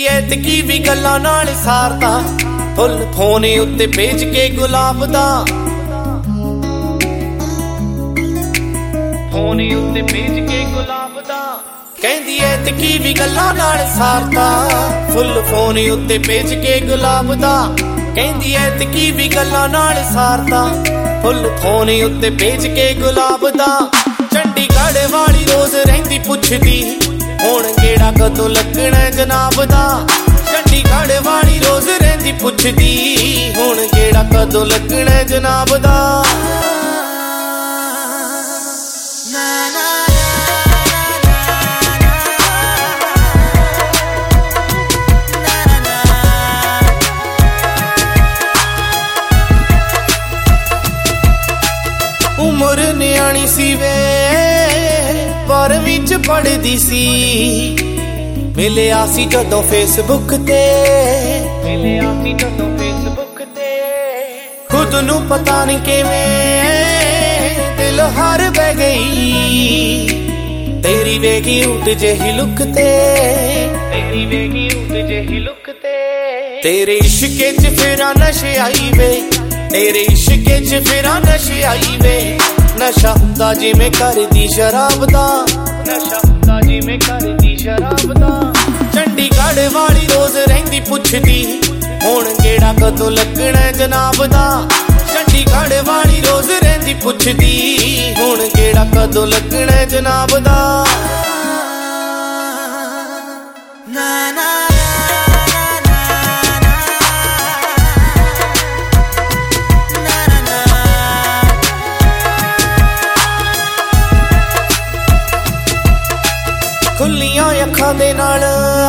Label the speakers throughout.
Speaker 1: ਐਤਕੀ ਵੀ ਗੱਲਾਂ ਨਾਲ ਸਾਰਤਾ ਫੁੱਲ ਫੋਨ ਉੱਤੇ ਭੇਜ ਕੇ ਗੁਲਾਬ ਦਾ ਫੋਨ ਉੱਤੇ ਭੇਜ ਕੇ ਗੁਲਾਬ ਦਾ ਕਹਿੰਦੀ ਐਤਕੀ ਵੀ ਗੱਲਾਂ ਨਾਲ ਸਾਰਤਾ ਫੁੱਲ ਫੋਨ ਉੱਤੇ ਭੇਜ ਕੇ ਗੁਲਾਬ ਦਾ ਕਹਿੰਦੀ ਐਤਕੀ ਵੀ ਗੱਲਾਂ ਨਾਲ ਸਾਰਤਾ ਫੁੱਲ ਫੋਨ ਉੱਤੇ ਭੇਜ ਕੇ ਗੁਲਾਬ ਦਾ ਚੰਡੀਗੜ੍ਹ ਵਾਲੀ ਰੋਜ਼ ਰਹਿੰਦੀ ਪੁੱਛਦੀ ਹੁਣ ਗੇੜਾ ਕਦੋਂ ਲੱਗਣਾ ਜਨਾਬ ਦਾ ਚੰਡੀਗੜ੍ਹ ਵਾਲੀ ਰੋਜ਼ ਰਹਿੰਦੀ ਪੁੱਛਦੀ ਹੁਣ ਗੇੜਾ ਕਦੋਂ ਲੱਗਣਾ ਜਨਾਬ ਦਾ ਉਮਰ ਨਿਆਣੀ ਸੀ ਵੇ ਪਰ ਵਿੱਚ ਪੜਦੀ ਸੀ ਮਿਲਿਆ ਸੀ ਜਦੋਂ ਫੇਸਬੁੱਕ ਤੇ ਮਿਲਿਆ ਸੀ ਜਦੋਂ ਫੇਸਬੁੱਕ ਤੇ ਖੁਦ ਨੂੰ ਪਤਾ ਨਹੀਂ ਕਿਵੇਂ ਦਿਲ ਹਾਰ ਬਹਿ ਗਈ ਤੇਰੀ ਵੇ ਕਿਊਟ ਜਿਹੀ ਲੁੱਕ ਤੇ ਤੇਰੀ ਵੇ ਕਿਊਟ ਜਿਹੀ ਲੁੱਕ ਤੇ ਤੇਰੇ ਇਸ਼ਕੇ 'ਚ ਫਿਰਾਂ ਨਸ਼ੇ ਆਈ ਵੇ ਤੇਰੇ ਇਸ਼ਕੇ 'ਚ ਫਿਰਾਂ ਨਸ਼ੇ ਆਈ ਵੇ ਨਸ਼ਾ ਹੁੰਦਾ ਜਿਵੇਂ ਕਰਦੀ ਸ਼ਰਾਬ ਦਾ ਨਸ਼ਾ ਹੁੰਦਾ ਜਿਵੇਂ ਕਰਦੀ ਸ਼ਰਾਬ ਦਾ ਚੰਡੀਗੜ੍ਹ ਵਾਲੀ ਰੋਜ਼ ਰਹਿੰਦੀ ਪੁੱਛਦੀ ਹੁਣ ਗੇੜਾ ਕਦੋਂ ਲੱਗਣਾ ਜਨਾਬ ਦਾ ਚੰਡੀਗੜ੍ਹ ਵਾਲੀ ਰੋਜ਼ ਰਹਿੰਦੀ ਪੁੱਛਦੀ ਹੁਣ ਗੇੜਾ ਕਦੋਂ ਲੱਗਣਾ ਜਨਾਬ ਦਾ ਨਾ ਨਾ ਖੁੱਲੀਆਂ ਅੱਖਾਂ ਦੇ ਨਾਲ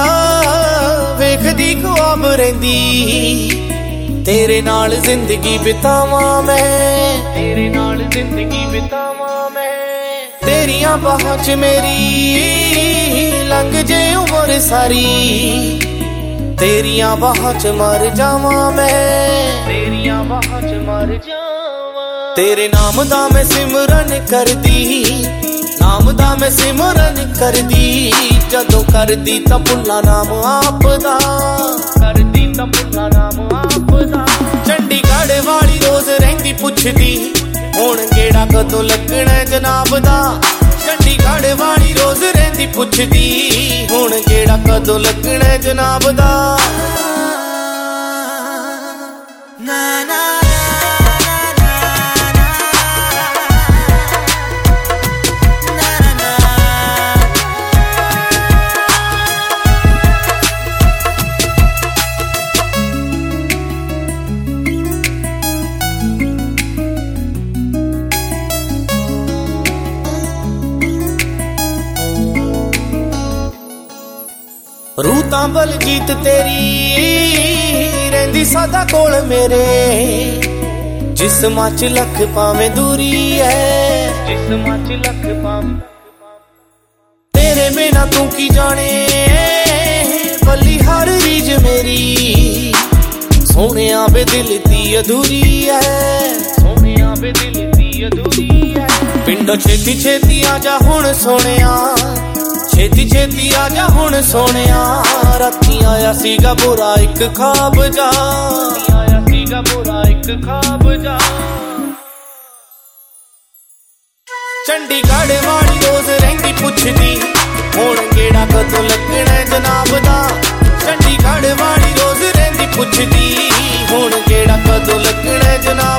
Speaker 1: ਵੇਖਦੀ ਖ਼ੁਆਬ ਰਹਿੰਦੀ ਤੇਰੇ ਨਾਲ ਜ਼ਿੰਦਗੀ ਬਿਤਾਵਾਂ ਮੈਂ ਤੇਰੇ ਨਾਲ ਜ਼ਿੰਦਗੀ ਬਿਤਾਵਾਂ ਮੈਂ ਤੇਰੀਆਂ ਬਾਹਾਂ 'ਚ ਮੇਰੀ ਲੰਘ ਜੇ ਉਮਰ ਸਾਰੀ ਤੇਰੀਆਂ ਬਾਹਾਂ 'ਚ ਮਰ ਜਾਵਾਂ ਮੈਂ ਤੇਰੀਆਂ ਬਾਹਾਂ 'ਚ ਮਰ ਜਾਵਾਂ ਤੇਰੇ ਨਾਮ ਦਾ ਮੈਂ ਸਿਮਰਨ ਕਰਦੀ ਨਾਮ ਦਾ ਮੈਂ ਸਿਮਰਨ ਕਰਦੀ ਜਦੋਂ ਕਰਦੀ ਤਾਂ ਭੁੱਲਾਂ ਨਾਮ ਆਪ ਦਾ ਕਰਦੀ ਤਾਂ ਭੁੱਲਾਂ ਨਾਮ ਆਪ ਦਾ ਚੰਡੀਗੜ੍ਹ ਵਾਲੀ ਰੋਜ਼ ਰਹਿੰਦੀ ਪੁੱਛਦੀ ਹੁਣ ਗੇੜਾ ਕਦੋਂ ਲੱਗਣਾ ਜਨਾਬ ਦਾ ਚੰਡੀਗੜ੍ਹ ਵਾਲੀ ਰੋਜ਼ ਰਹਿੰਦੀ ਪੁੱਛਦੀ ਹੁਣ ਗੇੜਾ ਕਦੋਂ ਲੱਗਣਾ ਜਨਾਬ ਦਾ ਨਾ ਨਾ ਰੂਤਾਂ ਬਲਜੀਤ ਤੇਰੀ ਰਹਿੰਦੀ ਸਦਾ ਕੋਲ ਮੇਰੇ ਜਿਸਮਾਂ 'ਚ ਲੱਖ ਭਾਵੇਂ ਦੂਰੀ ਐ ਜਿਸਮਾਂ 'ਚ ਲੱਖ ਭਾਵੇਂ ਤੇਰੇ ਬਿਨਾ ਤੂੰ ਕੀ ਜਾਣੇ ਬੱਲੀ ਹਰ ਰੀਝ ਮੇਰੀ ਸੋਹਣਿਆ ਵੇ ਦਿਲ ਦੀ ਅਧੂਰੀ ਐ ਸੋਹਣਿਆ ਵੇ ਦਿਲ ਦੀ ਅਧੂਰੀ ਐ ਪਿੰਡੋਂ ਛੇਤੀ ਛੇਤੀ ਆ ਜਾ ਹੁਣ ਸੋਹਣਿਆ ਛੇਤੀ ਛੇਤੀ ਆ ਜਾ ਹੁਣ ਸੋਹਣਿਆ ਰਾਤੀ ਆਇਆ ਸੀਗਾ ਬੁਰਾ ਇੱਕ ਖਾਬ ਜਾ ਆਇਆ ਸੀਗਾ ਬੁਰਾ ਇੱਕ ਖਾਬ ਜਾ ਚੰਡੀਗੜ੍ਹ ਵਾਲੀ ਰੋਜ਼ ਰਹਿੰਦੀ ਪੁੱਛਦੀ ਹੁਣ ਗੇੜਾ ਕਦੋਂ ਲੱਗਣਾ ਜਨਾਬ ਦਾ ਚੰਡੀਗੜ੍ਹ ਵਾਲੀ ਰੋਜ਼ ਰਹਿੰਦੀ ਪੁੱਛਦੀ ਹੁਣ ਗੇੜਾ ਕਦੋਂ ਲੱਗਣਾ ਜਨਾਬ